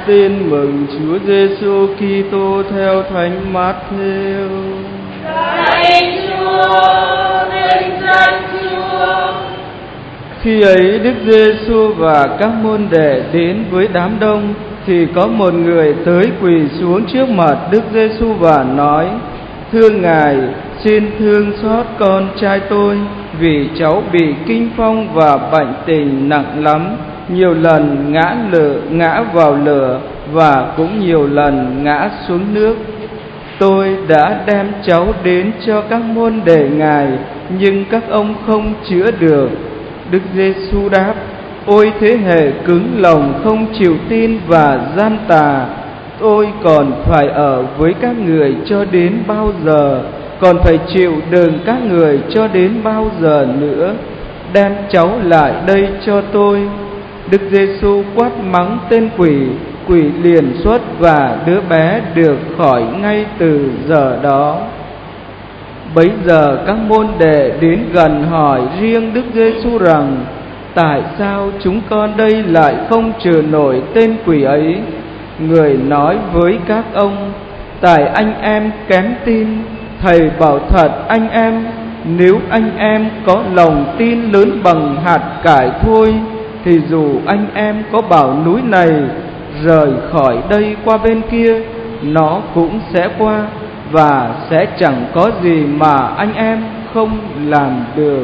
Tin mừng Chúa Giêsu Kitô theo Thánh Mát-thêu. Lạy Chúa, vinh danh Chúa. Khi ấy Đức Giêsu và các môn đệ đến với đám đông, thì có một người tới quỳ xuống trước mặt Đức Giêsu và nói: Thưa Ngài, xin thương xót con trai tôi, vì cháu bị kinh phong và bệnh tình nặng lắm, nhiều lần ngã vào lửa và cũng nhiều lần ngã xuống nước. Tôi đã đem cháu đến cho các môn đệ Ngài, nhưng các ông không chữa được. Đức Giêsu đáp: Ôi thế hệ cứng lòng không chịu tin và gian tà, tôi còn phải ở với các người cho đến bao giờ? Còn phải chịu đựng các người cho đến bao giờ nữa? Đem cháu lại đây cho tôi. Đức Giêsu quát mắng tên quỷ, quỷ liền xuất và đứa bé được khỏi ngay từ giờ đó. Bấy giờ các môn đệ đến gần hỏi riêng Đức Giêsu rằng: Tại sao chúng con đây lại không trừ nổi tên quỷ ấy? Người nói với các ông: Tại anh em kém tin. Thầy bảo thật anh em, nếu anh em có lòng tin lớn bằng hạt cải thôi, thì dù anh em có bảo núi này rời khỏi đây qua bên kia, nó cũng sẽ qua, và sẽ chẳng có gì mà anh em không làm được.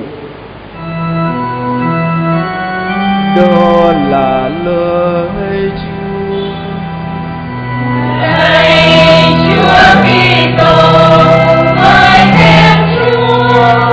Đó là lời Chúa. Lạy Chúa Kitô, ngợi khen Chúa.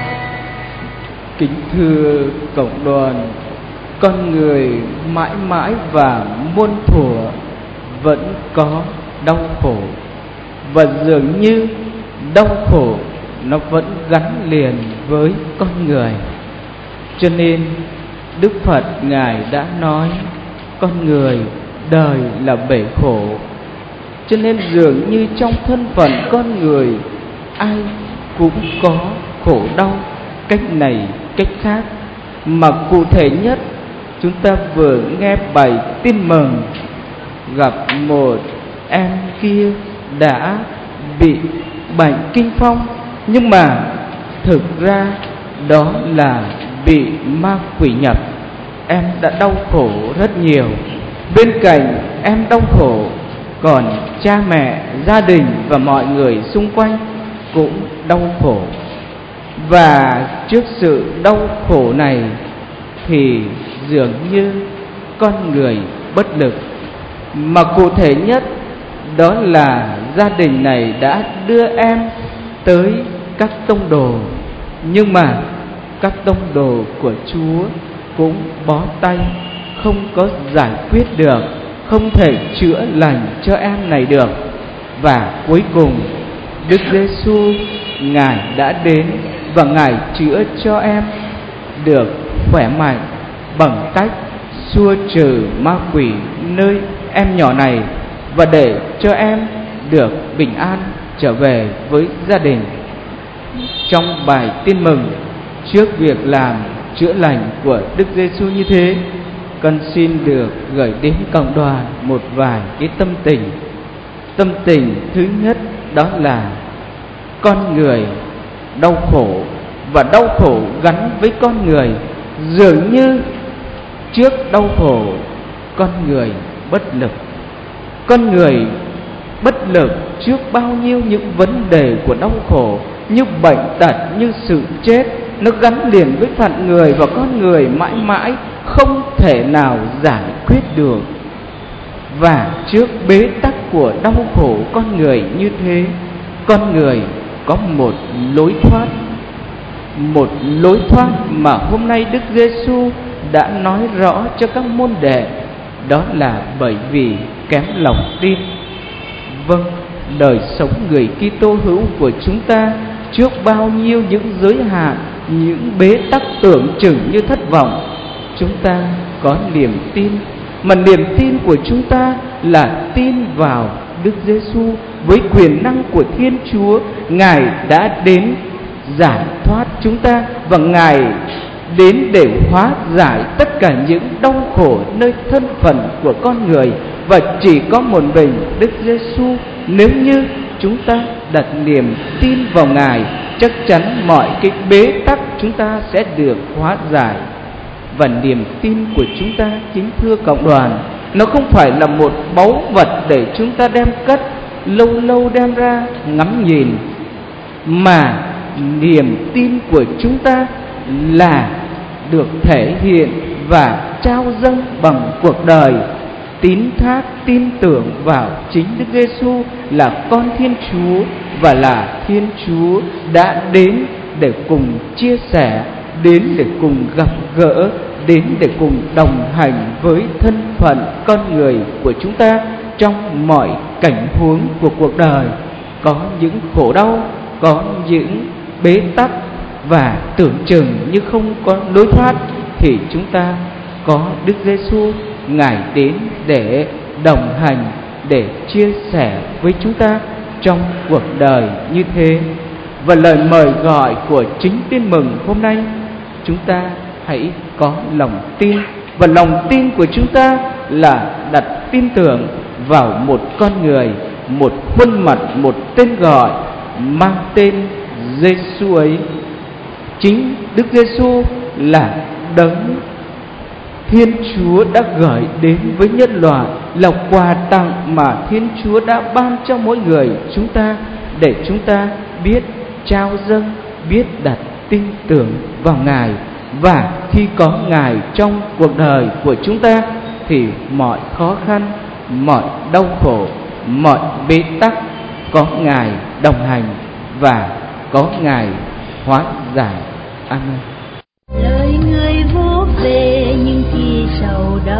Kính thưa cộng đoàn, con người mãi mãi và muôn thuở vẫn có đau khổ, và dường như đau khổ nó vẫn gắn liền với con người. Cho nên Đức Phật Ngài đã nói con người đời là bể khổ. Cho nên dường như trong thân phận con người, ai cũng có khổ đau cách này cách khác. Mà cụ thể nhất, chúng ta vừa nghe bài tin mừng gặp một em kia đã bị bệnh kinh phong, nhưng mà thực ra đó là bị ma quỷ nhập. Em đã đau khổ rất nhiều. Bên cạnh em đau khổ, còn cha mẹ, gia đình và mọi người xung quanh cũng đau khổ. Và trước sự đau khổ này thì dường như con người bất lực. Mà cụ thể nhất, đó là gia đình này đã đưa em tới các tông đồ, nhưng mà các tông đồ của Chúa cũng bó tay, không có giải quyết được, không thể chữa lành cho em này được. Và cuối cùng Đức Giêsu Ngài đã đến và Ngài chữa cho em được khỏe mạnh bằng cách xua trừ ma quỷ nơi em nhỏ này, và để cho em được bình an trở về với gia đình. Trong bài tin mừng, trước việc làm chữa lành của Đức Giêsu như thế, con xin được gửi đến cộng đoàn một vài cái tâm tình. Tâm tình thứ nhất đó là con người đau khổ, và đau khổ gắn với con người. Dường như trước đau khổ, con người bất lực. Con người bất lực trước bao nhiêu những vấn đề của đau khổ, như bệnh tật, như sự chết. Nó gắn liền với phận người, và con người mãi mãi không thể nào giải quyết được. Và trước bế tắc của đau khổ con người như thế, con người có một lối thoát. Một lối thoát mà hôm nay Đức Giêsu đã nói rõ cho các môn đệ, đó là bởi vì kém lòng tin. Vâng, đời sống người Kitô hữu của chúng ta trước bao nhiêu những giới hạn, những bế tắc tưởng chừng như thất vọng, chúng ta có niềm tin. Mà niềm tin của chúng ta là tin vào Đức Giêsu với quyền năng của Thiên Chúa. Ngài đã đến giải thoát chúng ta, và Ngài đến để hóa giải tất cả những đau khổ nơi thân phận của con người và chỉ có một mình Đức Giêsu. Nếu như chúng ta đặt niềm tin vào Ngài, chắc chắn mọi cái bế tắc chúng ta sẽ được hóa giải. Và niềm tin của chúng ta, kính thưa cộng đoàn, nó không phải là một báu vật để chúng ta đem cất, lâu lâu đem ra ngắm nhìn, mà niềm tin của chúng ta là được thể hiện và trao dâng bằng cuộc đời, tín thác tin tưởng vào chính Đức Giêsu là con Thiên Chúa, và là Thiên Chúa đã đến để cùng chia sẻ, đến để cùng gặp gỡ, đến để cùng đồng hành với thân phận con người của chúng ta trong mọi cảnh huống của cuộc đời. Có những khổ đau, có những bế tắc và tưởng chừng như không có lối thoát, thì chúng ta có Đức Giêsu, Ngài đến để đồng hành, để chia sẻ với chúng ta trong cuộc đời như thế. Và lời mời gọi của chính Tin Mừng hôm nay, chúng ta hãy có lòng tin. Và lòng tin của chúng ta là đặt tin tưởng vào một con người, một khuôn mặt, một tên gọi mang tên Giêsu ấy. Chính Đức Giêsu là đấng Thiên Chúa đã gửi đến với nhân loại, là quà tặng mà Thiên Chúa đã ban cho mỗi người chúng ta, để chúng ta biết trao dâng, biết đặt tin tưởng vào Ngài. Và khi có Ngài trong cuộc đời của chúng ta, thì mọi khó khăn, mọi đau khổ, mọi bế tắc có Ngài đồng hành và có Ngài hóa giải. Amen. Lời người vuốt về những khi sầu đau.